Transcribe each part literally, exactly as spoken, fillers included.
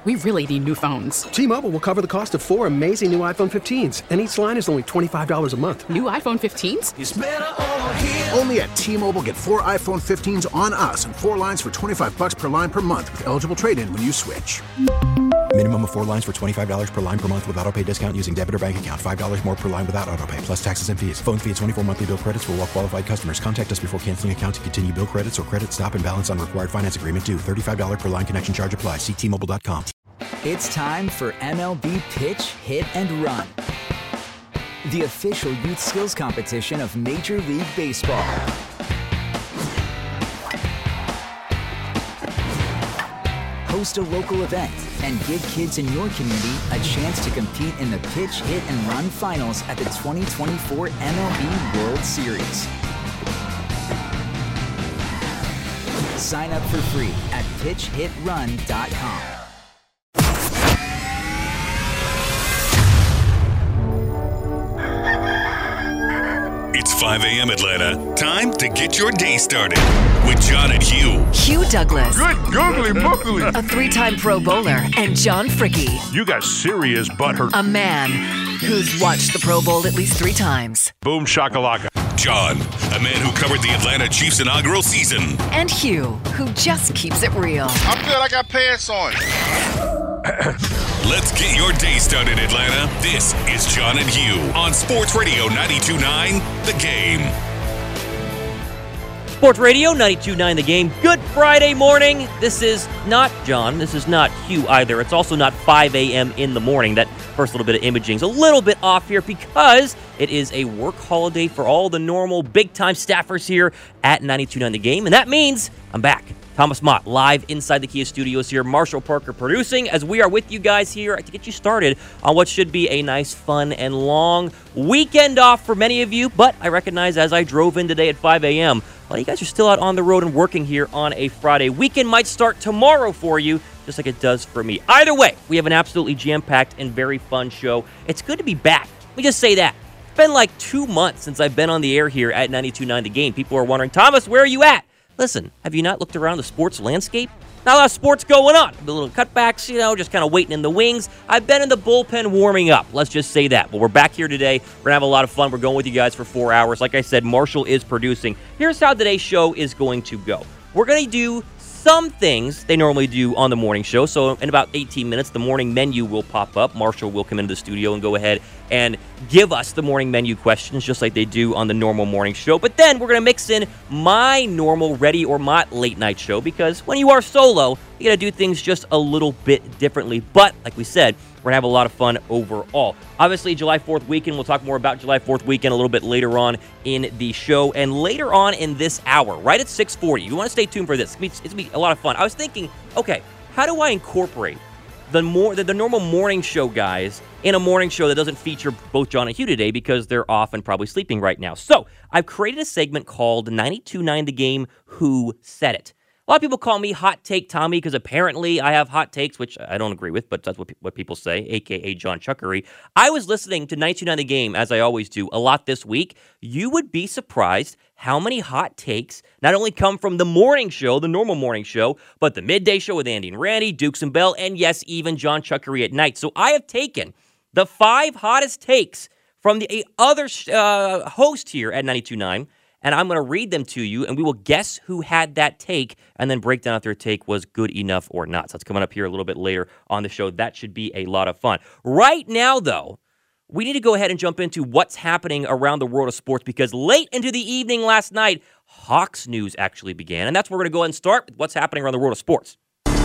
we really need new phones. T-Mobile will cover the cost of four amazing new iPhone fifteens, and each line is only twenty-five dollars a month. New iPhone fifteens? It's better over here. Only at T-Mobile, get four iPhone fifteens on us and four lines for twenty-five dollars per line per month with eligible trade-in when you switch. Minimum of four lines for twenty-five dollars per line per month with autopay discount using debit or bank account. five dollars more per line without autopay, plus taxes and fees. Phone fee at twenty-four monthly bill credits for well-qualified customers. Contact us before canceling account to continue bill credits or credit stop and balance on required finance agreement due. thirty-five dollars per line connection charge applies. See T Mobile dot com. It's time for M L B Pitch, Hit, and Run, the official youth skills competition of Major League Baseball. Host a local event and give kids in your community a chance to compete in the Pitch, Hit, and Run finals at the twenty twenty-four M L B World Series. Sign up for free at pitch hit run dot com. It's five a.m. Atlanta. Time to get your day started with John and Hugh. Hugh Douglas. Good googly boogly. A three-time Pro Bowler. And John Fricke. You got serious butthurt. A man who's watched the Pro Bowl at least three times. Boom shakalaka. John, a man who covered the Atlanta Chiefs inaugural season. And Hugh, who just keeps it real. I'm good. I got pants on. Let's get your day started, Atlanta. This is John and Hugh on Sports Radio ninety-two point nine, The Game. Sports Radio ninety-two point nine, The Game. Good Friday morning. This is not John. This is not Hugh either. It's also not five a.m. in the morning. That first little bit of imaging is a little bit off here because it is a work holiday for all the normal big-time staffers here at ninety-two point nine, The Game. And that means I'm back. Thomas Mott, live inside the Kia studios here. Marshall Parker producing as we are with you guys here to get you started on what should be a nice, fun, and long weekend off for many of you. But I recognize as I drove in today at five a.m., a lot of you guys are still out on the road and working here on a Friday. Weekend might start tomorrow for you, just like it does for me. Either way, we have an absolutely jam-packed and very fun show. It's good to be back. Let me just say that. It's been like two months since I've been on the air here at ninety-two point nine The Game. People are wondering, Thomas, where are you at? Listen, have you not looked around the sports landscape? Not a lot of sports going on. A little cutbacks, you know, just kind of waiting in the wings. I've been in the bullpen warming up. Let's just say that. But we're back here today. We're going to have a lot of fun. We're going with you guys for four hours. Like I said, Marshall is producing. Here's how today's show is going to go. We're going to do some things they normally do on the morning show. So in about eighteen minutes, the morning menu will pop up. Marshall will come into the studio and go ahead and give us the morning menu questions just like they do on the normal morning show. But then we're going to mix in my normal Ready or Not late night show because when you are solo, you got to do things just a little bit differently. But like we said, we're going to have a lot of fun overall. Obviously, July fourth weekend. We'll talk more about July fourth weekend a little bit later on in the show. And later on in this hour, right at six forty, you want to stay tuned for this. It's going to be a lot of fun. I was thinking, okay, how do I incorporate the more the, the normal morning show guys in a morning show that doesn't feature both John and Hugh today because they're off and probably sleeping right now? So I've created a segment called ninety-two point nine The Game, Who Said It? A lot of people call me Hot Take Tommy because apparently I have hot takes, which I don't agree with, but that's what, pe- what people say, a k a. John Chuckery. I was listening to ninety-two point nine The Game, as I always do, a lot this week. You would be surprised how many hot takes not only come from the morning show, the normal morning show, but the midday show with Andy and Randy, Dukes and Bell, and yes, even John Chuckery at night. So I have taken the five hottest takes from the other uh, host here at ninety-two point nine, and I'm going to read them to you, and we will guess who had that take, and then break down if their take was good enough or not. So that's coming up here a little bit later on the show. That should be a lot of fun. Right now, though, we need to go ahead and jump into what's happening around the world of sports, because late into the evening last night, Hawks news actually began, and that's where we're going to go ahead and start with what's happening around the world of sports.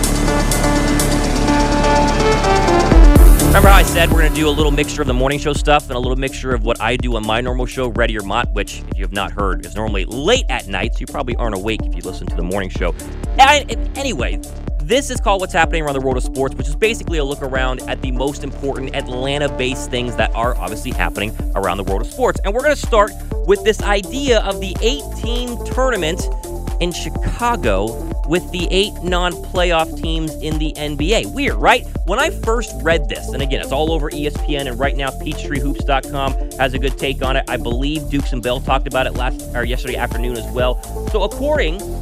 Remember how I said we're going to do a little mixture of the morning show stuff and a little mixture of what I do on my normal show, Ready or Not, which, if you have not heard, is normally late at night, so you probably aren't awake if you listen to the morning show. And anyway, this is called What's Happening Around the World of Sports, which is basically a look around at the most important Atlanta-based things that are obviously happening around the world of sports. And we're going to start with this idea of the eight-team tournament in Chicago with the eight non-playoff teams in the N B A. Weird, right? When I first read this, and again, it's all over E S P N, and right now Peachtree Hoops dot com has a good take on it. I believe Dukes and Bell talked about it last or yesterday afternoon as well. So according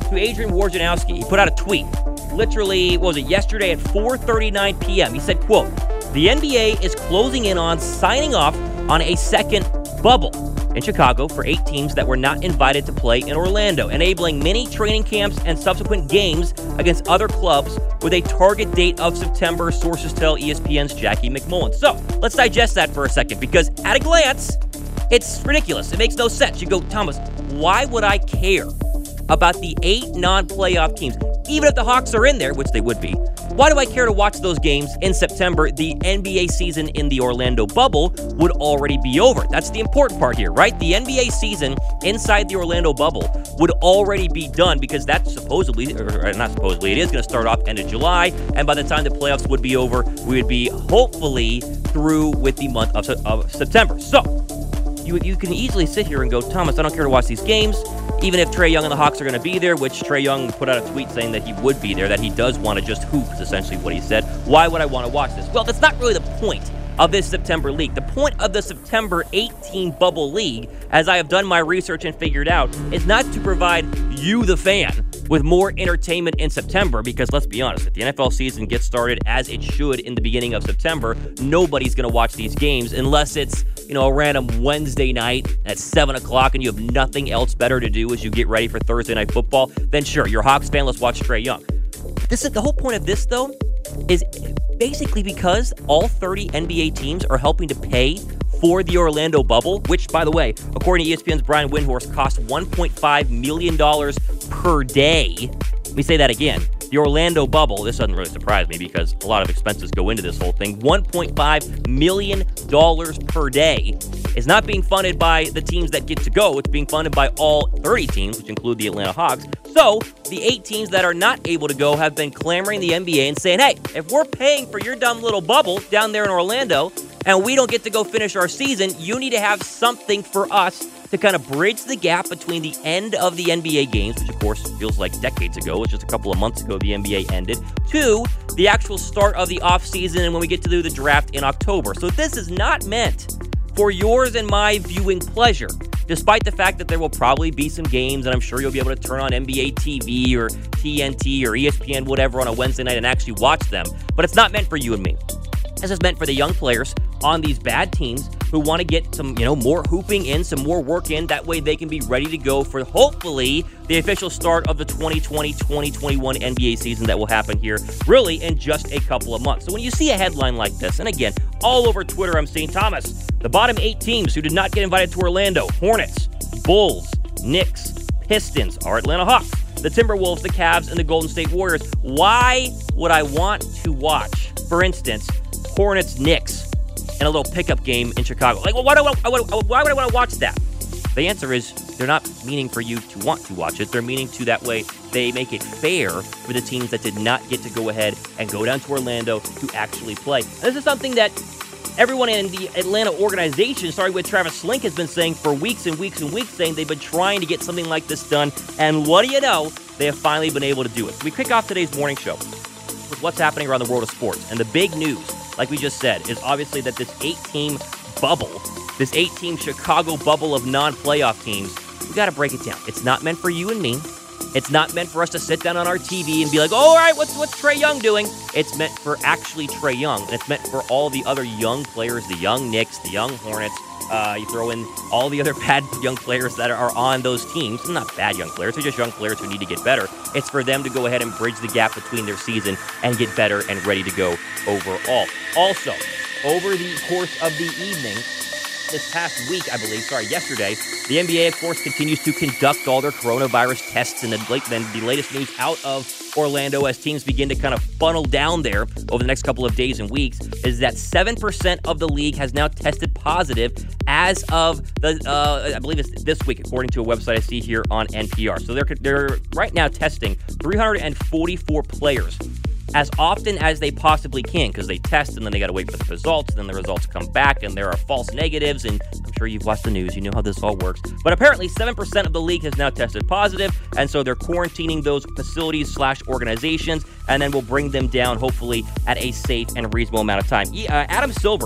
to Adrian Wojnarowski. He put out a tweet. Literally, what was it, yesterday at four thirty-nine p.m. He said, quote, "The N B A is closing in on signing off on a second bubble in Chicago for eight teams that were not invited to play in Orlando, enabling mini training camps and subsequent games against other clubs with a target date of September," sources tell E S P N's Jackie McMullen. So, let's digest that for a second, because at a glance, it's ridiculous. It makes no sense. You go, Thomas, why would I care about the eight non-playoff teams? Even if the Hawks are in there, which they would be, why do I care to watch those games in September? The N B A season in the Orlando bubble would already be over. That's the important part here, right? The N B A season inside the Orlando bubble would already be done, because that's supposedly, or not supposedly, it is going to start off end of July, and by the time the playoffs would be over, we would be hopefully through with the month of, of September. So, you, you can easily sit here and go, Thomas, I don't care to watch these games. Even if Trae Young and the Hawks are going to be there, which Trae Young put out a tweet saying that he would be there, that he does want to just hoop, is essentially what he said. Why would I want to watch this? Well, that's not really the point of this September league. The point of the September eighteen bubble league, as I have done my research and figured out, is not to provide you, the fan, with more entertainment in September, because let's be honest, if the N F L season gets started as it should in the beginning of September, nobody's going to watch these games unless it's, you know, a random Wednesday night at seven o'clock and you have nothing else better to do as you get ready for Thursday Night Football. Then sure, you're a Hawks fan, let's watch Trae Young. This is the whole point of this, though, is basically because all thirty N B A teams are helping to pay for the Orlando bubble, which, by the way, according to E S P N's Brian Windhorst, costs one point five million dollars per day. Let me say that again. The Orlando bubble, this doesn't really surprise me because a lot of expenses go into this whole thing, one point five million dollars per day is not being funded by the teams that get to go. It's being funded by all thirty teams, which include the Atlanta Hawks. So the eight teams that are not able to go have been clamoring the N B A and saying, hey, if we're paying for your dumb little bubble down there in Orlando and we don't get to go finish our season, you need to have something for us to kind of bridge the gap between the end of the N B A games, which of course feels like decades ago, it's just a couple of months ago the N B A ended, to the actual start of the offseason and when we get to do the draft in October. So this is not meant for yours and my viewing pleasure, despite the fact that there will probably be some games and I'm sure you'll be able to turn on N B A T V or T N T or E S P N, whatever, on a Wednesday night and actually watch them. But it's not meant for you and me. This is meant for the young players on these bad teams who want to get some, you know, more hooping in, some more work in. That way they can be ready to go for, hopefully, the official start of the twenty twenty twenty twenty-one N B A season that will happen here really in just a couple of months. So when you see a headline like this, and again, all over Twitter I'm seeing, Thomas, the bottom eight teams who did not get invited to Orlando: Hornets, Bulls, Knicks, Pistons, our Atlanta Hawks, the Timberwolves, the Cavs, and the Golden State Warriors. Why would I want to watch, for instance, Hornets, Knicks, and a little pickup game in Chicago? Like, well, why, do I, why would I want to watch that? The answer is they're not meaning for you to want to watch it. They're meaning to, that way they make it fair for the teams that did not get to go ahead and go down to Orlando to actually play. And this is something that everyone in the Atlanta organization, starting with Travis Slink, has been saying for weeks and weeks and weeks, saying they've been trying to get something like this done. And what do you know? They have finally been able to do it. So we kick off today's morning show with what's happening around the world of sports. And the big news, like we just said, is obviously that this eight-team bubble, this eight-team Chicago bubble of non-playoff teams, we got to break it down. It's not meant for you and me. It's not meant for us to sit down on our T V and be like, oh, all right, what's what's Trae Young doing? It's meant for actually Trae Young, and it's meant for all the other young players, the young Knicks, the young Hornets. Uh, you throw in all the other bad young players that are on those teams. Not bad young players, they're just young players who need to get better. It's for them to go ahead and bridge the gap between their season and get better and ready to go overall. Also, over the course of the evening, this past week, I believe, sorry, yesterday, the N B A, of course, continues to conduct all their coronavirus tests, and then the latest news out of Orlando as teams begin to kind of funnel down there over the next couple of days and weeks is that seven percent of the league has now tested positive as of, the uh, I believe it's this week, according to a website I see here on N P R. So they're, they're right now testing three hundred forty-four players as often as they possibly can, because they test and then they got to wait for the results, and then the results come back and there are false negatives, and I'm sure you've watched the news, you know how this all works. But apparently seven percent of the league has now tested positive, and so they're quarantining those facilities slash organizations, and then we'll bring them down hopefully at a safe and reasonable amount of time. Uh, Adam Silver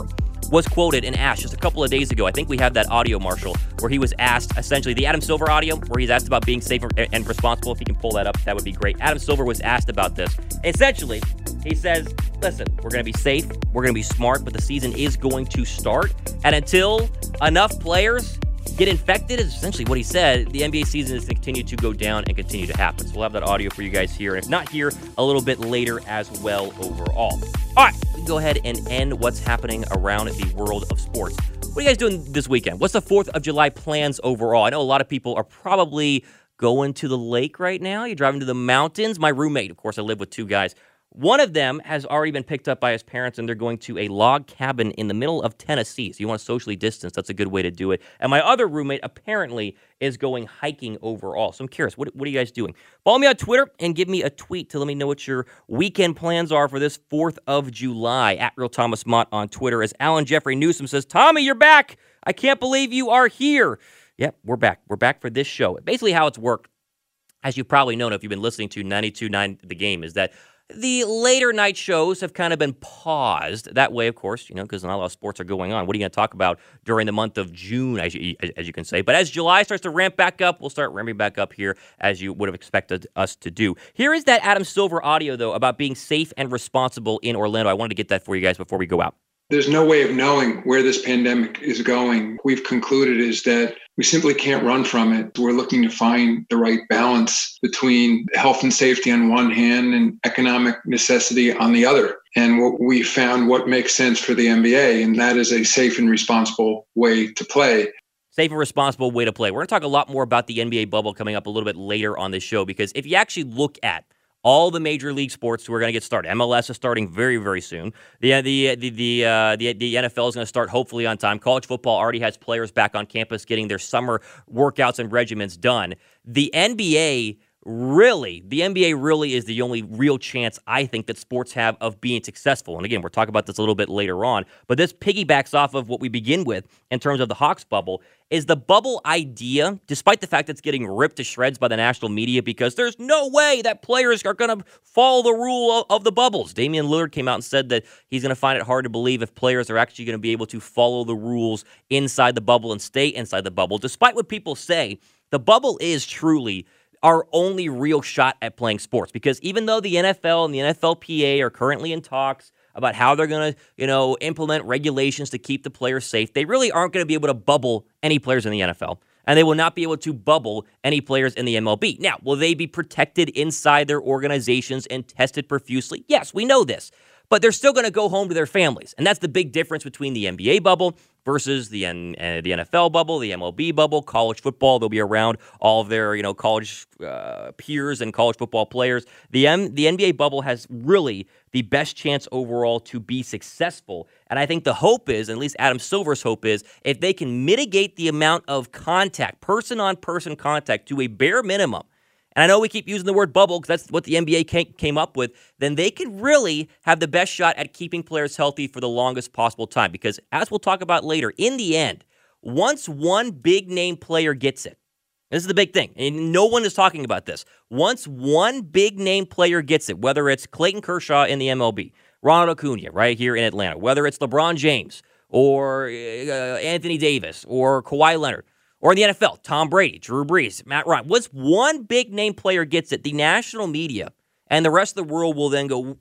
was quoted and asked just a couple of days ago. I think we have that audio, Marshall, where he was asked, essentially, the Adam Silver audio, where he's asked about being safe and responsible. If you can pull that up, that would be great. Adam Silver was asked about this. Essentially, he says, listen, we're going to be safe, we're going to be smart, but the season is going to start. And until enough players get infected, is essentially what he said, the N B A season is to continue to go down and continue to happen. So we'll have that audio for you guys here, and if not here, a little bit later as well overall. All right, we can go ahead and end what's happening around the world of sports. What are you guys doing this weekend? What's the fourth of July plans overall? I know a lot of people are probably going to the lake right now. You're driving to the mountains. My roommate, of course, I live with two guys. One of them has already been picked up by his parents, and they're going to a log cabin in the middle of Tennessee. So you want to socially distance, that's a good way to do it. And my other roommate apparently is going hiking overall. So I'm curious, what, what are you guys doing? Follow me on Twitter and give me a tweet to let me know what your weekend plans are for this fourth of July. At Real Thomas Mott on Twitter. As Alan Jeffrey Newsom says, Tommy, you're back. I can't believe you are here. Yep, we're back. We're back for this show. Basically how it's worked, as you've probably known if you've been listening to ninety-two point nine The Game, is that the later night shows have kind of been paused. That way, of course, you know, because not a lot of sports are going on. What are you going to talk about during the month of June, as you, as you can say? But as July starts to ramp back up, we'll start ramping back up here as you would have expected us to do. Here is that Adam Silver audio, though, about being safe and responsible in Orlando. I wanted to get that for you guys before we go out. There's no way of knowing where this pandemic is going. We've concluded is that we simply can't run from it. We're looking to find the right balance between health and safety on one hand and economic necessity on the other. And what we found what makes sense for the N B A, and that is a safe and responsible way to play. Safe and responsible way to play. We're going to talk a lot more about the N B A bubble coming up a little bit later on this show, because if you actually look at all the major league sports who are going to get started. M L S is starting very, very soon. The the the the, uh, the, the N F L is going to start hopefully on time. College football already has players back on campus getting their summer workouts and regimens done. The N B A really, the N B A really is the only real chance I think that sports have of being successful. And again, we'll talk about this a little bit later on, but this piggybacks off of what we begin with in terms of the Hawks bubble. Is the bubble idea, despite the fact that it's getting ripped to shreds by the national media because there's no way that players are going to follow the rule of the bubbles. Damian Lillard came out and said that he's going to find it hard to believe if players are actually going to be able to follow the rules inside the bubble and stay inside the bubble. Despite what people say, the bubble is truly our only real shot at playing sports, because even though the N F L and the N F L P A are currently in talks about how they're going to, you know, implement regulations to keep the players safe, they really aren't going to be able to bubble any players in the N F L, and they will not be able to bubble any players in the M L B. Now, will they be protected inside their organizations and tested profusely? Yes, we know this, but they're still going to go home to their families, and that's the big difference between the N B A bubble versus the N- uh, the N F L bubble, the M L B bubble, college football. They'll be around all of their, you know, college uh, peers and college football players. The M- the N B A bubble has really the best chance overall to be successful. And I think the hope is, at least Adam Silver's hope is, if they can mitigate the amount of contact, person-on-person contact, to a bare minimum, and I know we keep using the word bubble because that's what the N B A came up with, then they can really have the best shot at keeping players healthy for the longest possible time. Because as we'll talk about later, in the end, once one big-name player gets it, this is the big thing, and no one is talking about this. Once one big-name player gets it, whether it's Clayton Kershaw in the M L B, Ronald Acuna right here in Atlanta, whether it's LeBron James or uh, Anthony Davis or Kawhi Leonard, or in the N F L, Tom Brady, Drew Brees, Matt Ryan. Once one big-name player gets it, the national media and the rest of the world will then go,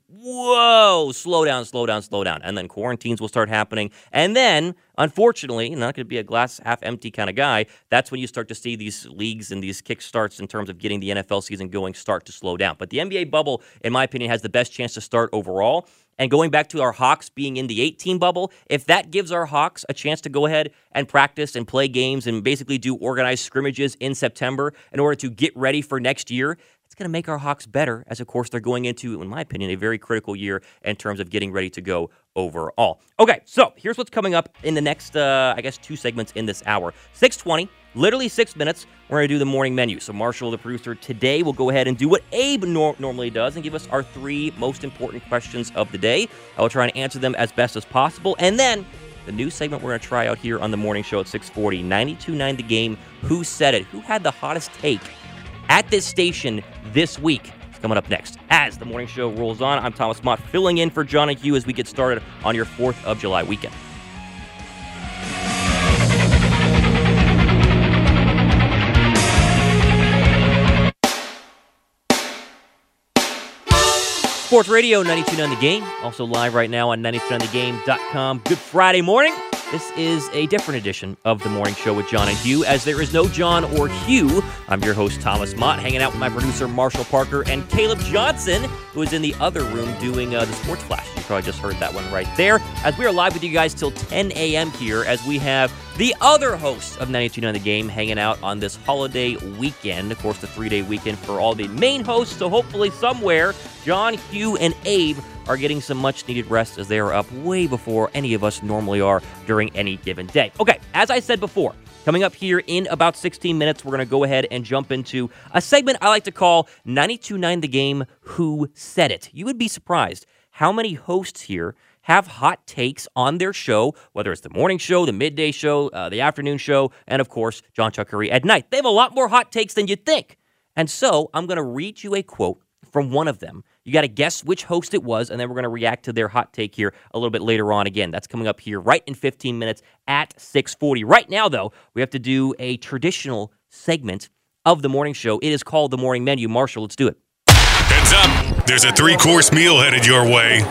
whoa, slow down, slow down, slow down. And then quarantines will start happening. And then, unfortunately, I'm not going to be a glass half empty kind of guy, that's when you start to see these leagues and these kickstarts in terms of getting the N F L season going start to slow down. But the N B A bubble, in my opinion, has the best chance to start overall. And going back to our Hawks being in the eight-team bubble, if that gives our Hawks a chance to go ahead and practice and play games and basically do organized scrimmages in September in order to get ready for next year, it's going to make our Hawks better, as, of course, they're going into, in my opinion, a very critical year in terms of getting ready to go overall. Okay, so here's what's coming up in the next, uh, I guess, two segments in this hour. six twenty, literally six minutes, we're going to do the morning menu. So Marshall, the producer, today will go ahead and do what Abe nor- normally does and give us our three most important questions of the day. I will try and answer them as best as possible. And then the new segment we're going to try out here on the morning show at six forty, ninety-two point nine The Game, Who Said It? Who had the hottest take at this station this week? It's coming up next. As the morning show rolls on, I'm Thomas Mott, filling in for John and Hugh as we get started on your fourth of July weekend. Sports Radio ninety-two point nine The Game, also live right now on ninety-two point nine the game dot com. Good Friday morning. This is a different edition of the morning show with John and Hugh, as there is no John or Hugh. I'm your host, Thomas Mott, hanging out with my producer, Marshall Parker, and Caleb Johnson, who is in the other room doing uh, the Sports Flash. You probably just heard that one right there, as we are live with you guys till ten a.m. here, as we have the other hosts of ninety-two point nine The Game hanging out on this holiday weekend. Of course, the three-day weekend for all the main hosts, so hopefully somewhere, John, Hugh, and Abe are getting some much-needed rest, as they are up way before any of us normally are during any given day. Okay, as I said before, coming up here in about sixteen minutes, we're going to go ahead and jump into a segment I like to call ninety-two point nine The Game, Who Said It? You would be surprised how many hosts here have hot takes on their show, whether it's the morning show, the midday show, uh, the afternoon show, and of course, John Chuck Curry at night. They have a lot more hot takes than you'd think. And so I'm going to read you a quote from one of them. You got to guess which host it was, and then we're going to react to their hot take here a little bit later on again. That's coming up here right in fifteen minutes at six forty. Right now, though, we have to do a traditional segment of the morning show. It is called The Morning Menu. Marshall, let's do it. Heads up, there's a three-course meal headed your way.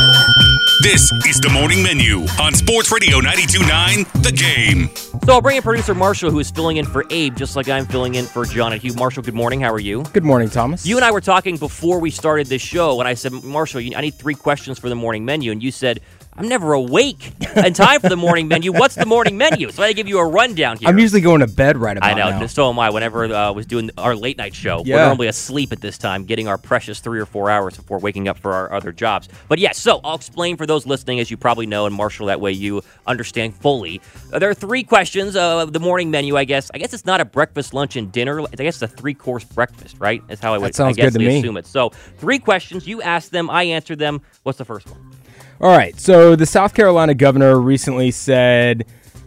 This is The Morning Menu on Sports Radio ninety-two point nine The Game. So I'll bring in producer Marshall, who is filling in for Abe, just like I'm filling in for John and Hugh. Marshall, good morning. How are you? Good morning, Thomas. You and I were talking before we started this show, and I said, Marshall, I need three questions for the morning menu, and you said, I'm never awake in time for the morning menu. What's the morning menu? So I give you a rundown here. I'm usually going to bed right about I know, now. So am I. Whenever I uh, was doing our late night show, Yeah. we're normally asleep at this time, getting our precious three or four hours before waking up for our other jobs. But yes, yeah, so I'll explain for those listening, as you probably know, and Marshall, that way you understand fully. Uh, there are three questions of the morning menu, I guess. I guess it's not a breakfast, lunch, and dinner. I guess it's a three-course breakfast, right? That's how I would That sounds I guess good to me. assume it. So three questions. You ask them. I answer them. What's the first one? All right, so the South Carolina governor recently said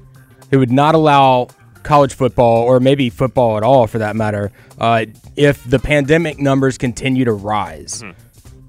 he would not allow college football, or maybe football at all for that matter, uh, if the pandemic numbers continue to rise. Mm-hmm.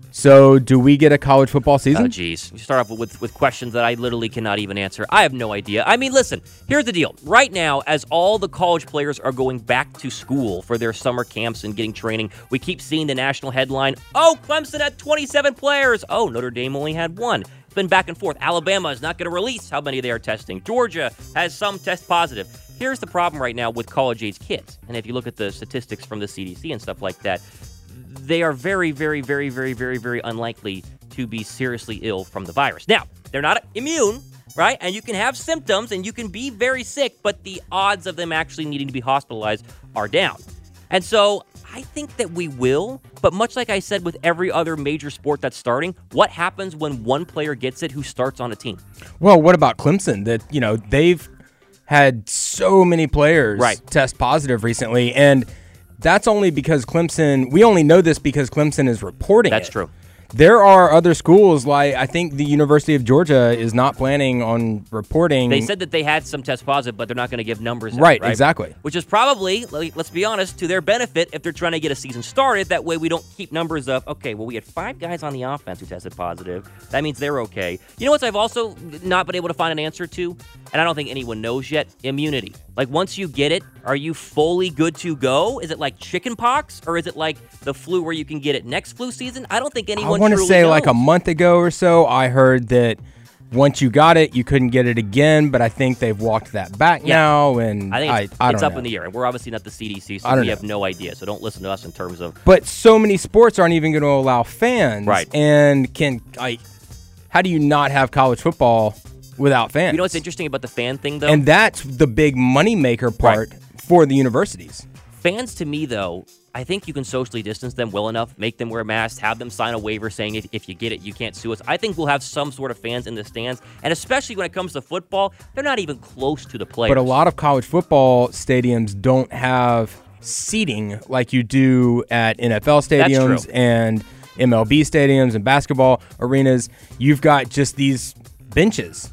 So do we get a college football season? Oh, geez. You start off with, with questions that I literally cannot even answer. I have no idea. I mean, listen, here's the deal. Right now, as all the college players are going back to school for their summer camps and getting training, we keep seeing the national headline, oh, Clemson had twenty-seven players. Oh, Notre Dame only had one. It's been back and forth. Alabama is not going to release how many they are testing. Georgia has some test positive. Here's the problem right now with college-age kids. And if you look at the statistics from the C D C and stuff like that, they are very, very, very, very, very, very unlikely to be seriously ill from the virus. Now, they're not immune, right? And you can have symptoms and you can be very sick, but the odds of them actually needing to be hospitalized are down. And so I think that we will, but much like I said with every other major sport that's starting, what happens when one player gets it who starts on a team? Well, what about Clemson? That, you know, they've had so many players right. test positive recently, and that's only because Clemson, we only know this because Clemson is reporting That's it. true. There are other schools, like I think the University of Georgia is not planning on reporting. They said that they had some test positive, but they're not going to give numbers. Right, out, right, exactly. Which is probably, let's be honest, to their benefit if they're trying to get a season started. That way we don't keep numbers of, okay, well, we had five guys on the offense who tested positive. That means they're okay. You know what I've also not been able to find an answer to? And I don't think anyone knows yet, immunity. Like, once you get it, are you fully good to go? Is it like chicken pox, or is it like the flu where you can get it next flu season? I don't think anyone I want to say knows. Like a month ago or so, I heard that once you got it, you couldn't get it again, but I think they've walked that back yeah. now, and I think it's, I, I it's don't up know. in the air, and we're obviously not the C D C, so I don't we know. have no idea, so don't listen to us in terms of... But so many sports aren't even going to allow fans, right? And can I? How do you not have college football without fans? You know what's interesting about the fan thing, though? And that's the big moneymaker part right. for the universities. Fans, to me, though, I think you can socially distance them well enough, make them wear masks, have them sign a waiver saying if, if you get it, you can't sue us. I think we'll have some sort of fans in the stands, and especially when it comes to football, they're not even close to the players. But a lot of college football stadiums don't have seating like you do at N F L stadiums and M L B stadiums and basketball arenas. You've got just these benches. Well,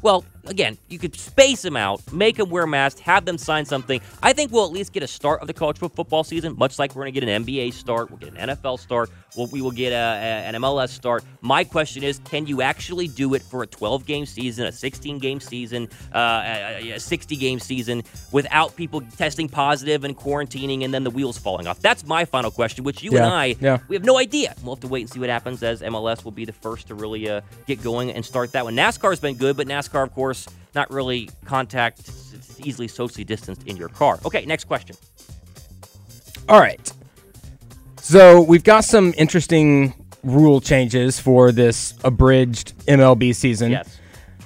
again, you could space them out, make them wear masks, have them sign something. I think we'll at least get a start of the college football season, much like we're going to get an N B A start, we'll get an N F L start, we'll, we will get a, a, an M L S start. My question is, can you actually do it for a twelve-game season, a sixteen-game season, uh, a sixty-game season, without people testing positive and quarantining and then the wheels falling off? That's my final question, which you yeah. and I, yeah. we have no idea. We'll have to wait and see what happens, as M L S will be the first to really uh, get going and start that one. NASCAR's been good, but NASCAR, of course, not really contact. It's easily socially distanced in your car. Okay, next question. All right. So we've got some interesting rule changes for this abridged M L B season. Yes.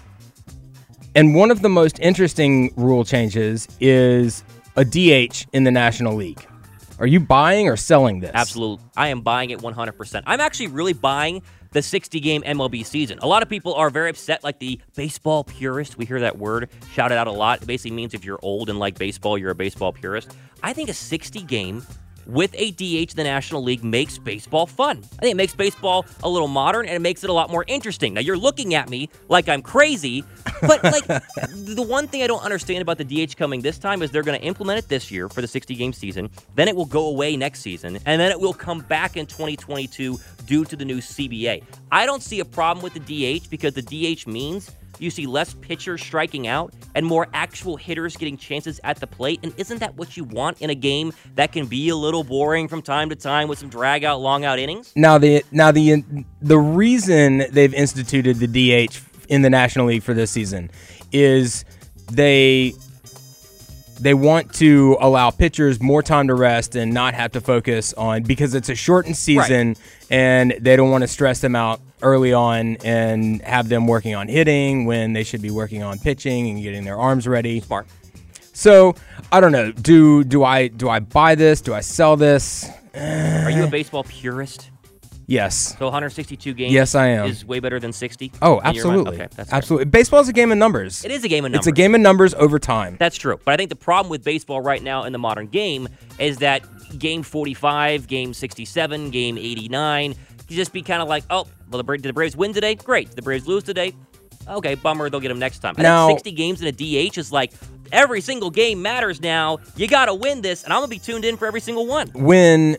And one of the most interesting rule changes is a D H in the National League. Are you buying or selling this? Absolutely. I am buying it one hundred percent. I'm actually really buying the sixty-game M L B season. A lot of people are very upset, like the baseball purist. We hear that word shouted out a lot. It basically means if you're old and like baseball, you're a baseball purist. I think a sixty-game with a D H in the National League makes baseball fun. I think it makes baseball a little modern, and it makes it a lot more interesting. Now, you're looking at me like I'm crazy, but like the one thing I don't understand about the D H coming this time is they're going to implement it this year for the sixty-game season, then it will go away next season, and then it will come back in twenty twenty-two due to the new C B A. I don't see a problem with the D H because the D H means you see less pitchers striking out and more actual hitters getting chances at the plate. And isn't that what you want in a game that can be a little boring from time to time with some drag out, long out innings? Now the now the the reason they've instituted the D H in the National League for this season is they they want to allow pitchers more time to rest and not have to focus on, because it's a shortened season, right, and they don't want to stress them out early on and have them working on hitting when they should be working on pitching and getting their arms ready. Smart. So I don't know. Do do I do I buy this? Do I sell this? Are you a baseball purist? Yes. So one hundred sixty-two games yes, I am. is way better than sixty? Oh, absolutely. Okay, that's absolutely. Baseball is a game of numbers. It is a game of numbers. It's a game of numbers over time. That's true. But I think the problem with baseball right now in the modern game is that game forty-five, game sixty-seven, game eighty-nine, you just be kind of like, oh, well, the, Bra- did the Braves win today? Great. Did the Braves lose today? Okay, bummer. They'll get them next time. I now, think sixty games in a D H is like, every single game matters now. You got to win this, and I'm going to be tuned in for every single one. When,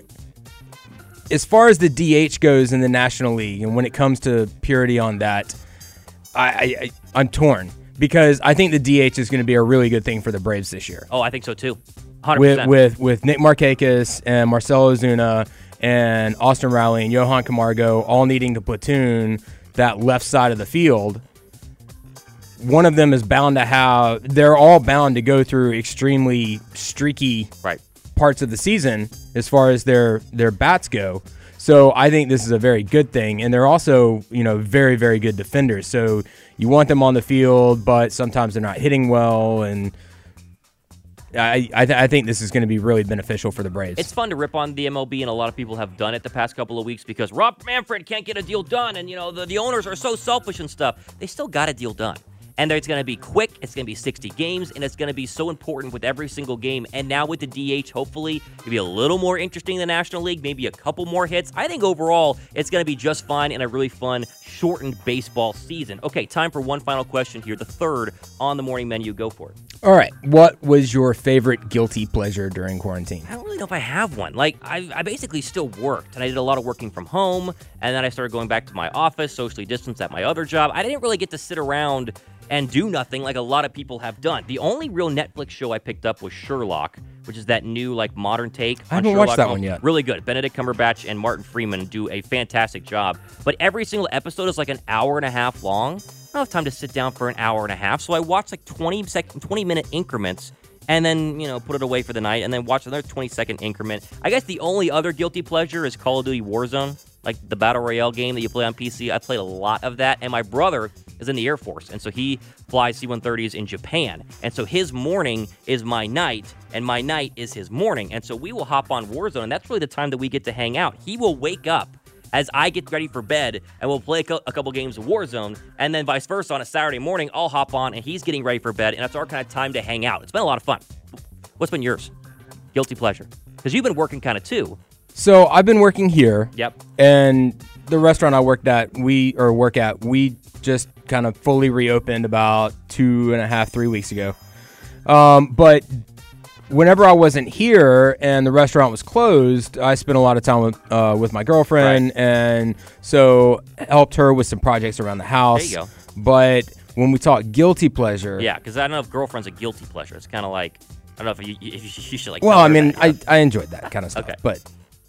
as far as the D H goes in the National League, and when it comes to purity on that, I, I, I I'm torn, because I think the D H is going to be a really good thing for the Braves this year. Oh, I think so too. one hundred percent. With with with Nick Markakis and Marcell Ozuna and Austin Riley and Johan Camargo all needing to platoon that left side of the field, one of them is bound to have, they're all bound to go through extremely streaky right. parts of the season as far as their their bats go. So I think this is a very good thing, and they're also, you know, very, very good defenders. So you want them on the field, but sometimes they're not hitting well, and I I, th- I think this is going to be really beneficial for the Braves. It's fun to rip on the M L B, and a lot of people have done it the past couple of weeks because Rob Manfred can't get a deal done, and you know the, the owners are so selfish and stuff. They still got a deal done. And it's going to be quick, it's going to be sixty games, and it's going to be so important with every single game. And now with the D H, hopefully, it'll be a little more interesting in the National League, maybe a couple more hits. I think overall, it's going to be just fine and a really fun, shortened baseball season. Okay, time for one final question here, the third on the morning menu. Go for it. All right. What was your favorite guilty pleasure during quarantine? I don't really know if I have one. Like, I, I basically still worked, and I did a lot of working from home, and then I started going back to my office, socially distanced at my other job. I didn't really get to sit around and do nothing like a lot of people have done. The only real Netflix show I picked up was Sherlock, which is that new, like, modern take on I haven't Sherlock watched that Holmes. one yet. Really good. Benedict Cumberbatch and Martin Freeman do a fantastic job. But every single episode is like an hour and a half long. I don't have time to sit down for an hour and a half, so I watch like twenty second, twenty minute increments, and then, you know, put it away for the night, and then watch another twenty second increment. I guess the only other guilty pleasure is Call of Duty Warzone, like the Battle Royale game that you play on P C. I played a lot of that, and my brother is in the Air Force, and so he flies C one thirties in Japan, and so his morning is my night, and my night is his morning, and so we will hop on Warzone, and that's really the time that we get to hang out. He will wake up as I get ready for bed, and we'll play a couple games of Warzone, and then vice versa on a Saturday morning, I'll hop on, and he's getting ready for bed, and it's our kind of time to hang out. It's been a lot of fun. What's been yours? Guilty pleasure? Because you've been working kind of too. So I've been working here. Yep. And the restaurant I worked at, we or work at, we just kind of fully reopened about two and a half, three weeks ago. Um, but whenever I wasn't here and the restaurant was closed, I spent a lot of time with uh, with my girlfriend, right. and so helped her with some projects around the house. There you go. But when we talk guilty pleasure, yeah, because I don't know if girlfriend's a guilty pleasure. It's kind of like I don't know if you, if you should like. Well, tell I her mean, that, I I enjoyed that kind of stuff. Okay. But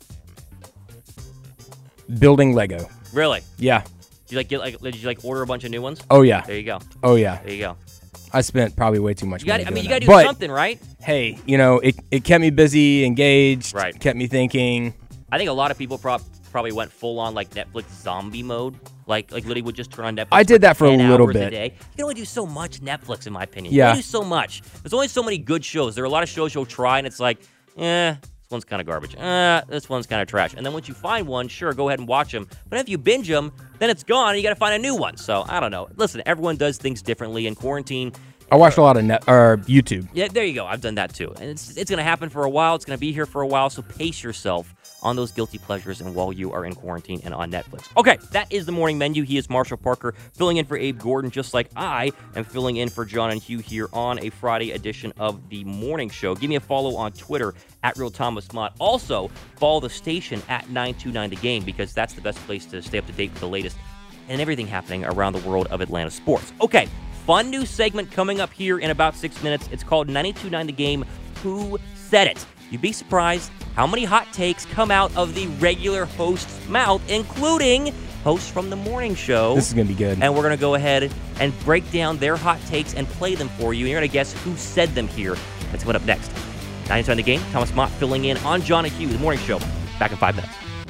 building Lego. Really? Yeah. Did you like get like? Did you like order a bunch of new ones? Oh yeah. There you go. Oh yeah. There you go. I spent probably way too much You got. money. I mean, you got got to do something, right? Hey, you know, it it kept me busy, engaged. Right. Kept me thinking. I think a lot of people prob- probably went full on like Netflix zombie mode. Like, like literally would just turn on Netflix. I did that for a ten little hours bit. A day. You can only do so much Netflix, in my opinion. Yeah. You can only do so much. There's only so many good shows. There are a lot of shows you'll try, and it's like, eh, this one's kind of garbage. Eh, this one's kind of trash. And then once you find one, sure, go ahead and watch them. But if you binge them, then it's gone, and you got to find a new one. So I don't know. Listen, everyone does things differently in quarantine. I watched a lot of net or YouTube. Yeah, there you go. I've done that too. And it's it's going to happen for a while. It's going to be here for a while. So pace yourself on those guilty pleasures and while you are in quarantine and on Netflix. Okay, that is the morning menu. He is Marshall Parker, filling in for Abe Gordon, just like I am filling in for John and Hugh here on a Friday edition of the morning show. Give me a follow on Twitter at Real Thomas Mott. Also, follow the station at nine two nine The Game, because that's the best place to stay up to date with the latest and everything happening around the world of Atlanta sports. Okay. Fun new segment coming up here in about six minutes. It's called ninety-two point nine The Game, Who Said It? You'd be surprised how many hot takes come out of the regular host's mouth, including hosts from the morning show. This is going to be good. And we're going to go ahead and break down their hot takes and play them for you. And you're going to guess who said them here. That's coming up next. ninety-two point nine The Game, Thomas Mott filling in on John and Hugh, the morning show. Back in five minutes.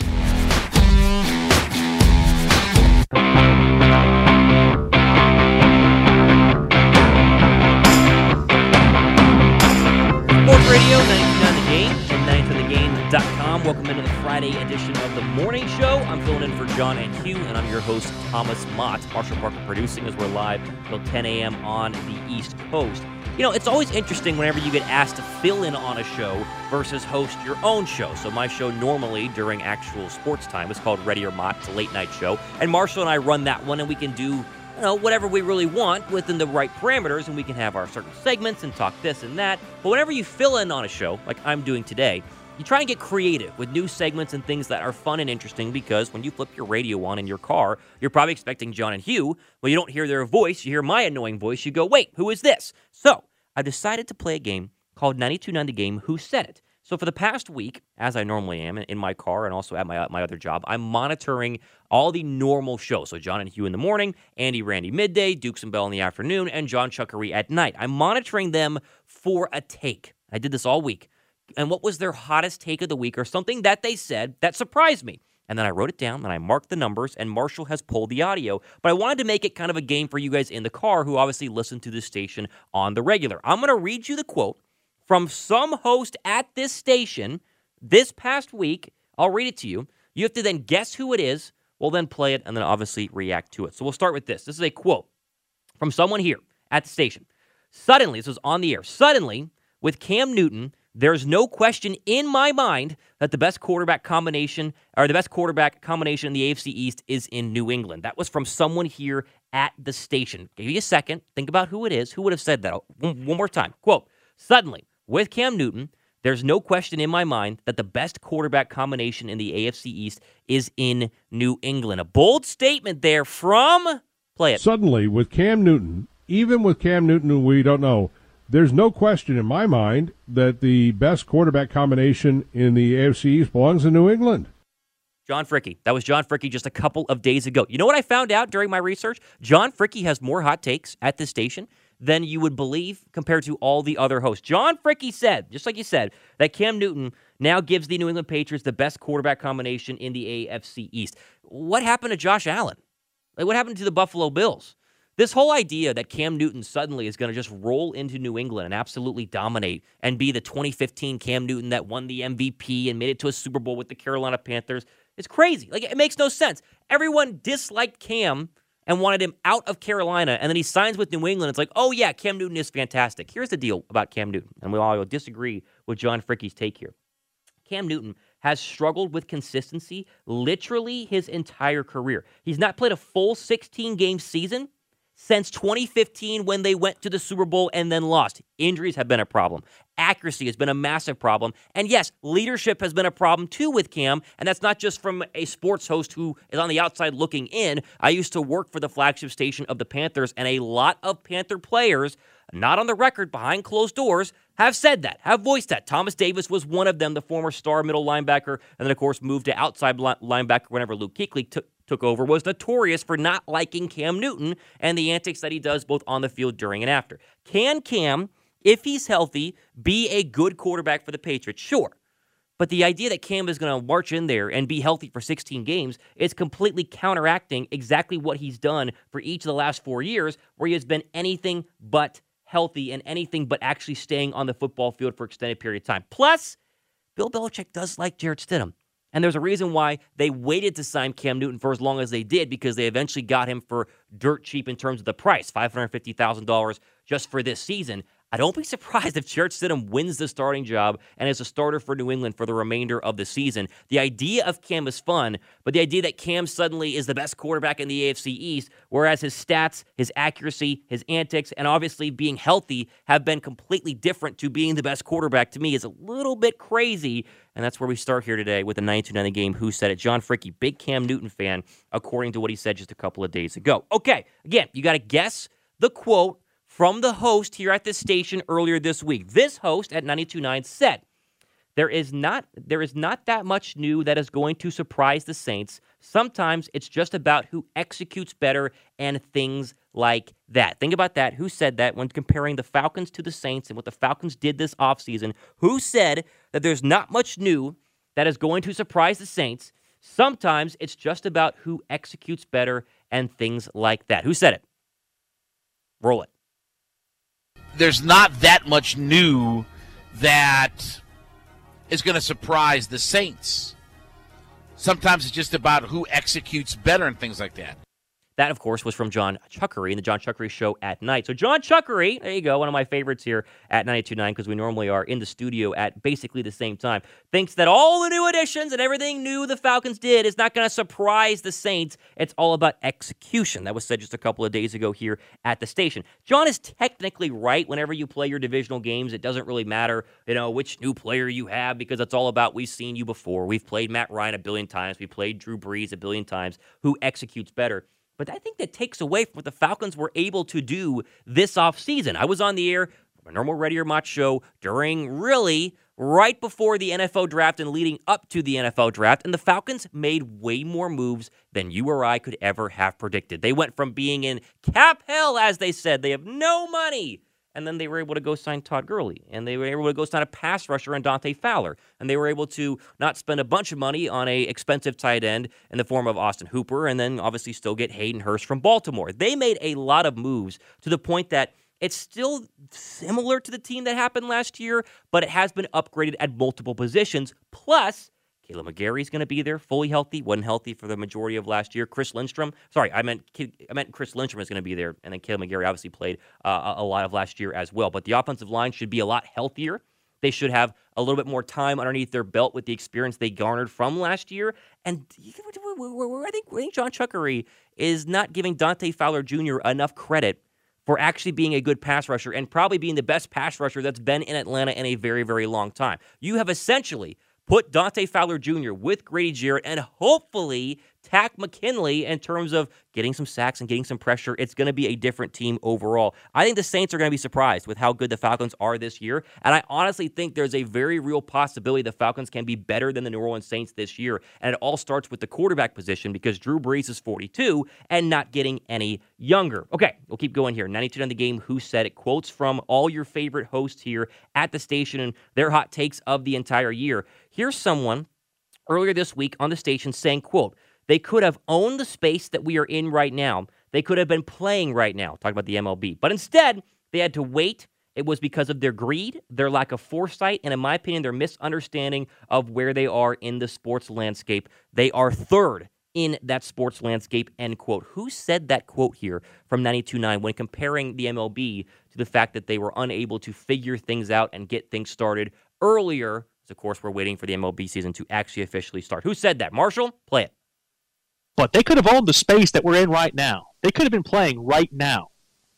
Radio, ninety-two point nine The Game, and ninety-two point nine the game dot com. Welcome into the Friday edition of the morning show. I'm filling in for John and Hugh, and I'm your host, Thomas Mott. Marshall Parker producing as we're live till ten a.m. on the East Coast. You know, it's always interesting whenever you get asked to fill in on a show versus host your own show. So my show normally during actual sports time is called Ready or Mott. It's a late night show, and Marshall and I run that one, and we can do you know, whatever we really want within the right parameters, and we can have our certain segments and talk this and that. But whenever you fill in on a show, like I'm doing today, you try and get creative with new segments and things that are fun and interesting, because when you flip your radio on in your car, you're probably expecting John and Hugh. Well, you don't hear their voice. You hear my annoying voice. You go, wait, who is this? So I've decided to play a game called ninety-two point nine The Game, Who Said It? So for the past week, as I normally am in my car and also at my my other job, I'm monitoring all the normal shows. So John and Hugh in the morning, Andy Randy midday, Dukes and Bell in the afternoon, and John Chuckery at night. I'm monitoring them for a take. I did this all week. And what was their hottest take of the week, or something that they said that surprised me? And then I wrote it down, and I marked the numbers, and Marshall has pulled the audio. But I wanted to make it kind of a game for you guys in the car who obviously listen to this station on the regular. I'm going to read you the quote from some host at this station this past week. I'll read it to you. You have to then guess who it is. We'll then play it and then obviously react to it. So we'll start with this. This is a quote from someone here at the station. Suddenly, this was on the air, suddenly, with Cam Newton, there's no question in my mind that the best quarterback combination, or the best quarterback combination in the A F C East is in New England. That was from someone here at the station. Give you a second. Think about who it is. Who would have said that? One, one more time. Quote, suddenly, with Cam Newton, there's no question in my mind that the best quarterback combination in the A F C East is in New England. A bold statement there from, play it. Suddenly, with Cam Newton, even with Cam Newton, who we don't know, there's no question in my mind that the best quarterback combination in the A F C East belongs in New England. John Fricke. That was John Fricke just a couple of days ago. You know what I found out during my research? John Fricke has more hot takes at this station than you would believe compared to all the other hosts. John Fricke said, just like you said, that Cam Newton now gives the New England Patriots the best quarterback combination in the A F C East. What happened to Josh Allen? Like, what happened to the Buffalo Bills? This whole idea that Cam Newton suddenly is going to just roll into New England and absolutely dominate and be the twenty fifteen Cam Newton that won the M V P and made it to a Super Bowl with the Carolina Panthers is crazy. Like, it makes no sense. Everyone disliked Cam and wanted him out of Carolina, and then he signs with New England. It's like, oh, yeah, Cam Newton is fantastic. Here's the deal about Cam Newton, and we all disagree with John Fricke's take here. Cam Newton has struggled with consistency literally his entire career. He's not played a full sixteen-game season since twenty fifteen when they went to the Super Bowl and then lost. Injuries have been a problem. Accuracy has been a massive problem. And yes, leadership has been a problem too with Cam, and that's not just from a sports host who is on the outside looking in. I used to work for the flagship station of the Panthers, and a lot of Panther players, not on the record, behind closed doors, have said that, have voiced that. Thomas Davis was one of them, the former star middle linebacker, and then, of course, moved to outside linebacker whenever Luke Kuechly took took over, was notorious for not liking Cam Newton and the antics that he does both on the field, during, and after. Can Cam, if he's healthy, be a good quarterback for the Patriots? Sure. But the idea that Cam is going to march in there and be healthy for sixteen games is completely counteracting exactly what he's done for each of the last four years, where he has been anything but healthy and anything but actually staying on the football field for extended period of time. Plus, Bill Belichick does like Jarrett Stidham. And there's a reason why they waited to sign Cam Newton for as long as they did, because they eventually got him for dirt cheap in terms of the price, five hundred fifty thousand dollars just for this season. I don't be surprised if Jarrett Stidham wins the starting job and is a starter for New England for the remainder of the season. The idea of Cam is fun, but the idea that Cam suddenly is the best quarterback in the A F C East, whereas his stats, his accuracy, his antics, and obviously being healthy have been completely different to being the best quarterback, to me is a little bit crazy. And that's where we start here today with the ninety-two nine The Game. Who said it? John Fricke, big Cam Newton fan, according to what he said just a couple of days ago. Okay, again, you got to guess the quote from the host here at this station earlier this week. This host at ninety-two nine said, There is not there is not that much new that is going to surprise the Saints. Sometimes it's just about who executes better and things like that. Think about that. Who said that when comparing the Falcons to the Saints and what the Falcons did this offseason? Who said that there's not much new that is going to surprise the Saints? Sometimes it's just about who executes better and things like that. Who said it? Roll it. There's not that much new that is going to surprise the Saints. Sometimes it's just about who executes better and things like that. That, of course, was from John Chuckery in the John Chuckery Show at night. So John Chuckery, there you go, one of my favorites here at ninety-two nine, because we normally are in the studio at basically the same time, thinks that all the new additions and everything new the Falcons did is not going to surprise the Saints. It's all about execution. That was said just a couple of days ago here at the station. John is technically right. Whenever you play your divisional games, it doesn't really matter, you know, which new player you have, because it's all about we've seen you before. We've played Matt Ryan a billion times. We played Drew Brees a billion times. Who executes better? But I think that takes away from what the Falcons were able to do this offseason. I was on the air, a normal Ready or Not show, during really right before the N F L draft and leading up to the N F L draft, and the Falcons made way more moves than you or I could ever have predicted. They went from being in cap hell, as they said, they have no money, and then they were able to go sign Todd Gurley, and they were able to go sign a pass rusher in Dante Fowler, and they were able to not spend a bunch of money on a expensive tight end in the form of Austin Hooper, and then obviously still get Hayden Hurst from Baltimore. They made a lot of moves to the point that it's still similar to the team that happened last year, but it has been upgraded at multiple positions. Plus, Kaleb McGarry's going to be there, fully healthy. Wasn't healthy for the majority of last year. Chris Lindstrom, sorry, I meant I meant Chris Lindstrom is going to be there, and then Kaleb McGarry obviously played uh, a lot of last year as well. But the offensive line should be a lot healthier. They should have a little bit more time underneath their belt with the experience they garnered from last year. And I think, I think John Chuckery is not giving Dante Fowler Junior enough credit for actually being a good pass rusher and probably being the best pass rusher that's been in Atlanta in a very, very long time. You have essentially put Dante Fowler Junior with Grady Jarrett and hopefully Takk McKinley in terms of getting some sacks and getting some pressure. It's going to be a different team overall. I think the Saints are going to be surprised with how good the Falcons are this year, and I honestly think there's a very real possibility the Falcons can be better than the New Orleans Saints this year, and it all starts with the quarterback position because Drew Brees is forty-two and not getting any younger. Okay, we'll keep going here. ninety-two on The Game, Who Said It? Quotes from all your favorite hosts here at the station and their hot takes of the entire year. Here's someone earlier this week on the station saying, quote, they could have owned the space that we are in right now. They could have been playing right now, talking about the M L B. But instead, they had to wait. It was because of their greed, their lack of foresight, and in my opinion, their misunderstanding of where they are in the sports landscape. They are third in that sports landscape, end quote. Who said that quote here from ninety-two nine when comparing the M L B to the fact that they were unable to figure things out and get things started earlier So, of course, we're waiting for the M L B season to actually officially start. Who said that? Marshall, play it. But they could have owned the space that we're in right now. They could have been playing right now.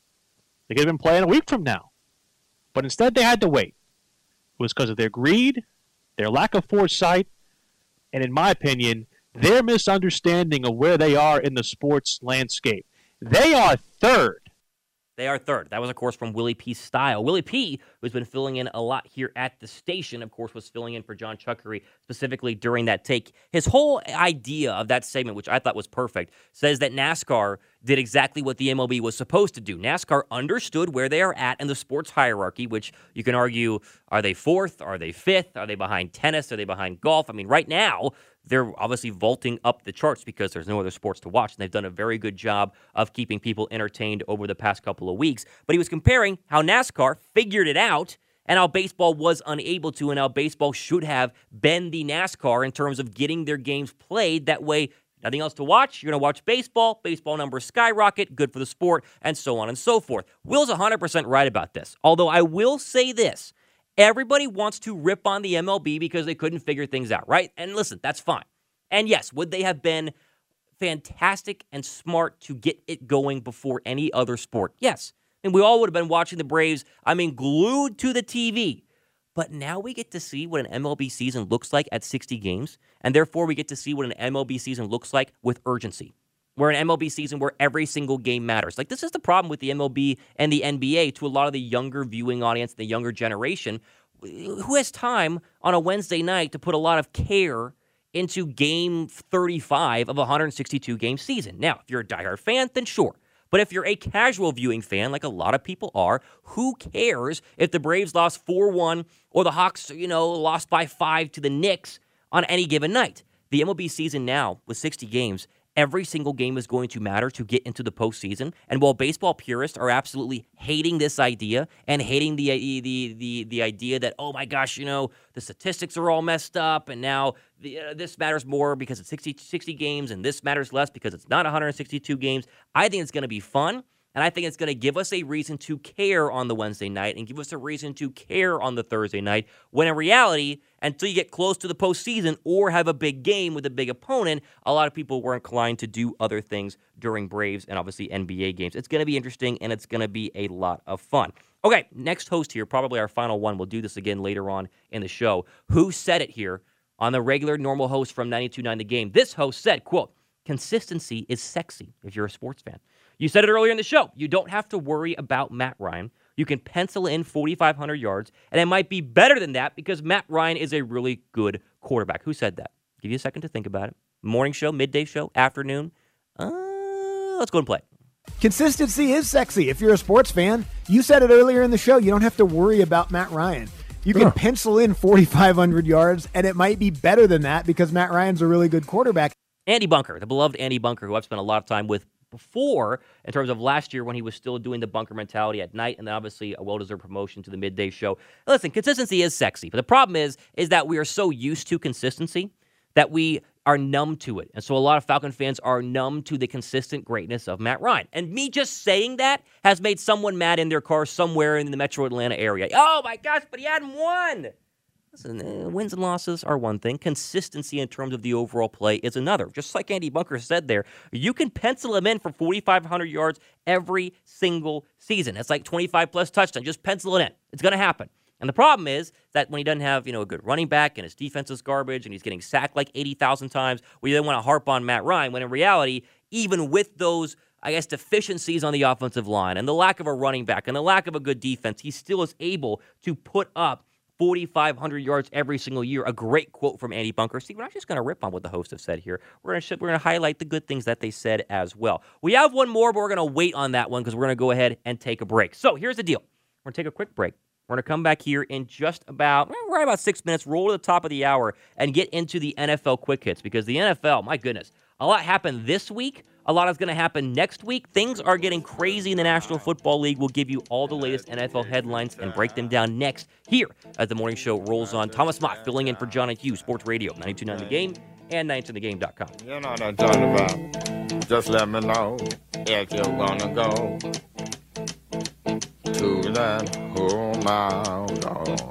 They could have been playing a week from now. But instead they had to wait. It was because of their greed, their lack of foresight, and in my opinion, their misunderstanding of where they are in the sports landscape. They are third. They are third. That was, of course, from Willie P. Style. Willie P., who's been filling in a lot here at the station, of course, was filling in for John Chuckery specifically during that take. His whole idea of that segment, which I thought was perfect, says that NASCAR did exactly what the M L B was supposed to do. NASCAR understood where they are at in the sports hierarchy, which you can argue, are they fourth? Are they fifth? Are they behind tennis? Are they behind golf? I mean, right now, they're obviously vaulting up the charts because there's no other sports to watch, and they've done a very good job of keeping people entertained over the past couple of weeks. But he was comparing how NASCAR figured it out and how baseball was unable to, and how baseball should have been the NASCAR in terms of getting their games played. That way, nothing else to watch. You're going to watch baseball. Baseball numbers skyrocket. Good for the sport, and so on and so forth. Will's one hundred percent right about this. Although I will say this. Everybody wants to rip on the M L B because they couldn't figure things out, right? And listen, that's fine. And yes, would they have been fantastic and smart to get it going before any other sport? Yes. And we all would have been watching the Braves, I mean, glued to the T V. But now we get to see what an M L B season looks like at sixty games, and therefore we get to see what an M L B season looks like with urgency. We're an M L B season where every single game matters. Like, this is the problem with the M L B and the N B A to a lot of the younger viewing audience, the younger generation, who has time on a Wednesday night to put a lot of care into game thirty-five of a one hundred sixty-two game season. Now, if you're a diehard fan, then sure. But if you're a casual viewing fan, like a lot of people are, who cares if the Braves lost four one or the Hawks, you know, lost by five to the Knicks on any given night? The M L B season now, with sixty games, every single game is going to matter to get into the postseason. And while baseball purists are absolutely hating this idea and hating the the the the idea that, oh my gosh, you know, the statistics are all messed up, and now the, uh, this matters more because it's sixty, sixty games, and this matters less because it's not one hundred sixty-two games. I think it's going to be fun. And I think it's going to give us a reason to care on the Wednesday night and give us a reason to care on the Thursday night, when in reality, until you get close to the postseason or have a big game with a big opponent, a lot of people were inclined to do other things during Braves and obviously N B A games. It's going to be interesting, and it's going to be a lot of fun. Okay, next host here, probably our final one. We'll do this again later on in the show. Who said it here on the regular, normal host from ninety-two point nine The Game? This host said, quote, "Consistency is sexy if you're a sports fan." You said it earlier in the show. You don't have to worry about Matt Ryan. You can pencil in forty-five hundred yards, and it might be better than that because Matt Ryan is a really good quarterback. Who said that? Give you a second to think about it. Morning show, midday show, afternoon. Uh, let's go and play. Consistency is sexy if you're a sports fan. You said it earlier in the show. You don't have to worry about Matt Ryan. You can oh. pencil in forty-five hundred yards, and it might be better than that because Matt Ryan's a really good quarterback. Andy Bunker, the beloved Andy Bunker, who I've spent a lot of time with before, in terms of last year when he was still doing the bunker mentality at night, and then obviously a well-deserved promotion to the midday show. Listen, consistency is sexy, but the problem is, is that we are so used to consistency that we are numb to it. And so a lot of Falcon fans are numb to the consistent greatness of Matt Ryan. And me just saying that has made someone mad in their car somewhere in the metro Atlanta area. Oh my gosh, but he hadn't won. Listen, uh, wins and losses are one thing. Consistency in terms of the overall play is another. Just like Andy Bunker said there, you can pencil him in for forty-five hundred yards every single season. It's like twenty-five plus touchdowns. Just pencil it in. It's going to happen. And the problem is that when he doesn't have, you know, a good running back and his defense is garbage and he's getting sacked like eighty thousand times, we then want to harp on Matt Ryan, when in reality, even with those, I guess, deficiencies on the offensive line and the lack of a running back and the lack of a good defense, he still is able to put up forty-five hundred yards every single year. A great quote from Andy Bunker. See, we're not just going to rip on what the hosts have said here. We're going to we're going to highlight the good things that they said as well. We have one more, but we're going to wait on that one because we're going to go ahead and take a break. So here's the deal. We're going to take a quick break. We're going to come back here in just about, right about six minutes, roll to the top of the hour, and get into the N F L quick hits, because the N F L, my goodness, a lot happened this week. A lot is going to happen next week. Things are getting crazy in the National Football League. We'll give you all the latest N F L headlines and break them down next here as the morning show rolls on. Thomas Mott filling in for John and Hugh, Sports Radio, ninety-two point nine The Game and ninety-two the game dot com. You know what I'm talking about. Just let me know if you're going to go to that whole mile on the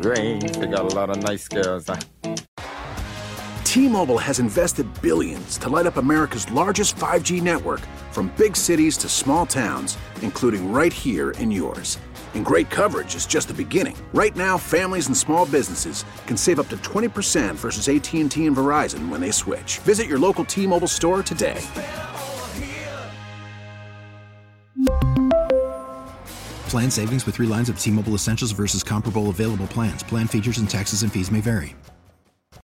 range. They got a lot of nice girls. Huh? T-Mobile has invested billions to light up America's largest five G network, from big cities to small towns, including right here in yours. And great coverage is just the beginning. Right now, families and small businesses can save up to twenty percent versus A T and T and Verizon when they switch. Visit your local T-Mobile store today. Plan savings with three lines of T-Mobile Essentials versus comparable available plans. Plan features and taxes and fees may vary.